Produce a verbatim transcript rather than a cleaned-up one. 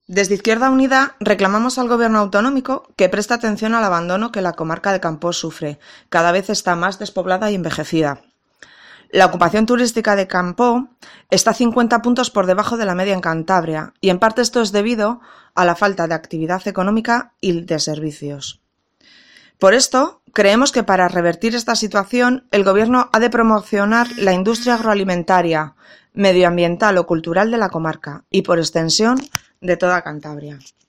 Desde Izquierda Unida reclamamos al Gobierno autonómico que preste atención al abandono que la comarca de Campoo sufre. Cada vez está más despoblada y envejecida. La ocupación turística de Campoo está cincuenta puntos por debajo de la media en Cantabria, y en parte esto es debido a la falta de actividad económica y de servicios. Por esto, creemos que para revertir esta situación, el Gobierno ha de promocionar la industria agroalimentaria, medioambiental o cultural de la comarca y, por extensión, de toda Cantabria.